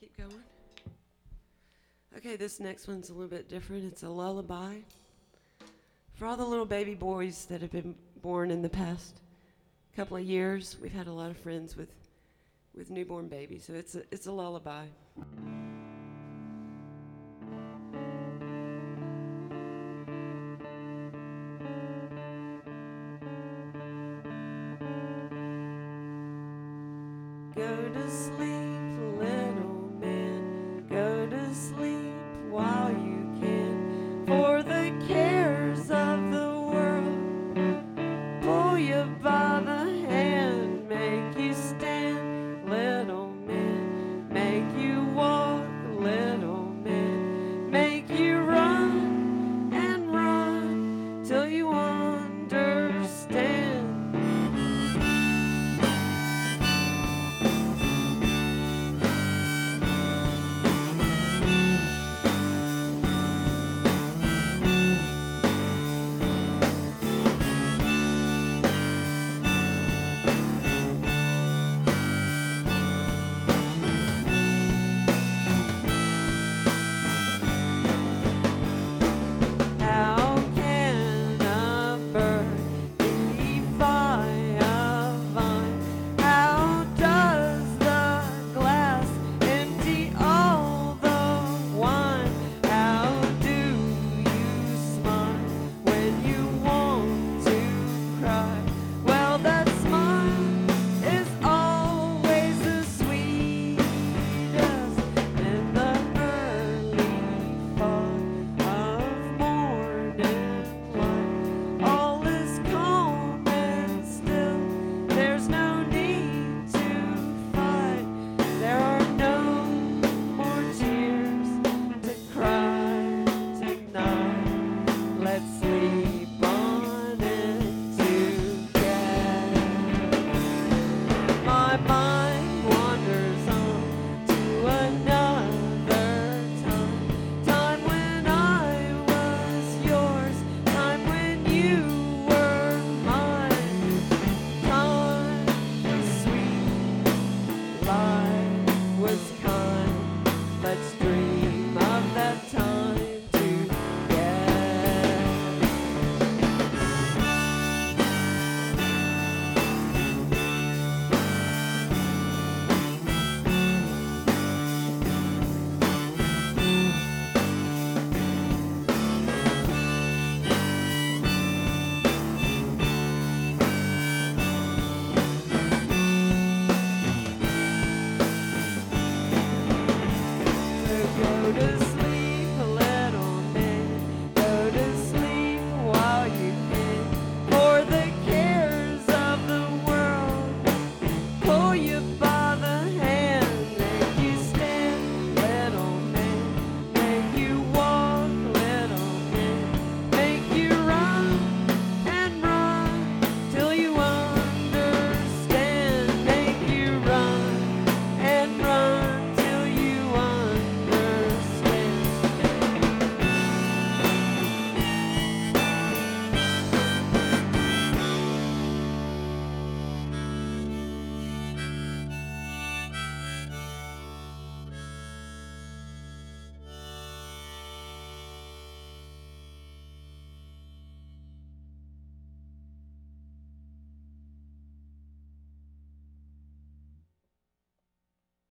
Keep going. Okay, this next one's a little bit different. It's a lullaby for all the little baby boys that have been born in the past couple of years. We've had a lot of friends with newborn babies, so it's a lullaby.